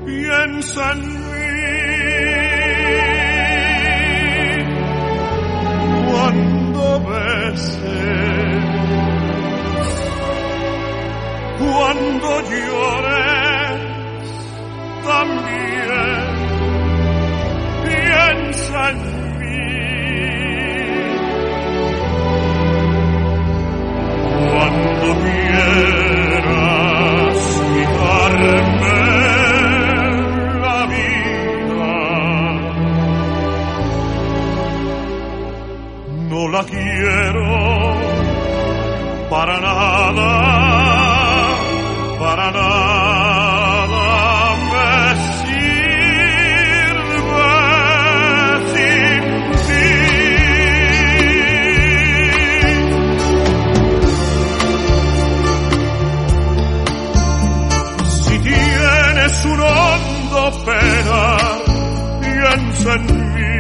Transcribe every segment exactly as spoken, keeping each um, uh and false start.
piensa en mí. Cuando beses, cuando llores, también piensa en mí. Cuando quieras quitarme la vida, no la quiero para nada, para nada me sirve sin ti. Si tienes un hondo pena, piensa en mí.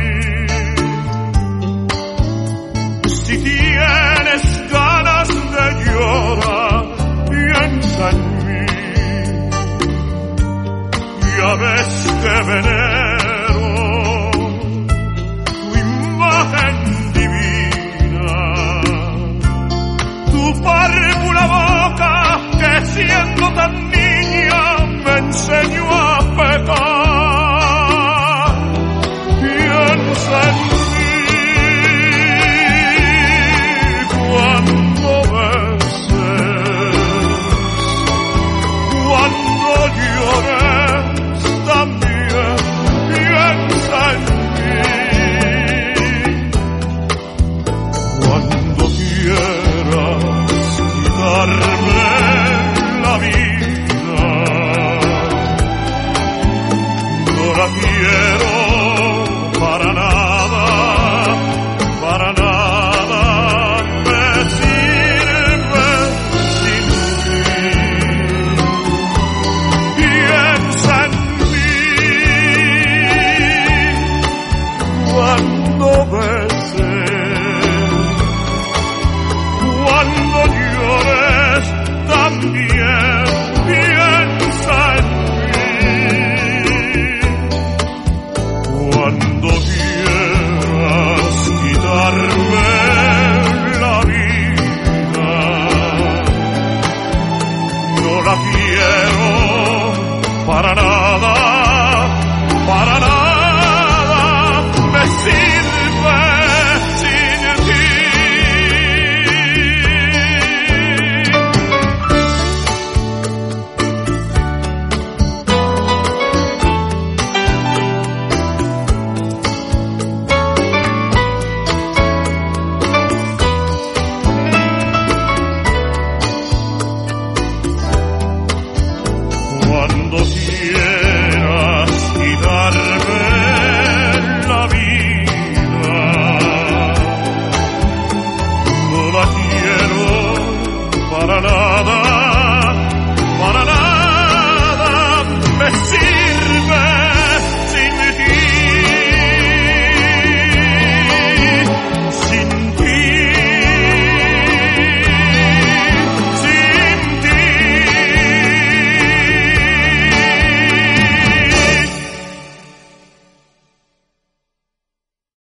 Si tienes ganas de llorar, piensa en mí. Ya ves que venero tu imagen divina, tu pálpula boca que siendo tan niña me enseñó a pecar. Piensa en mí. Cuando beses, cuando llores, también piensa en mí. Cuando quieras quitarme la vida, no la quiero para nada, para nada. Cuando beses, cuando llores, también piensa en mí. Cuando quieras quitarme la vida, no la quiero para nada.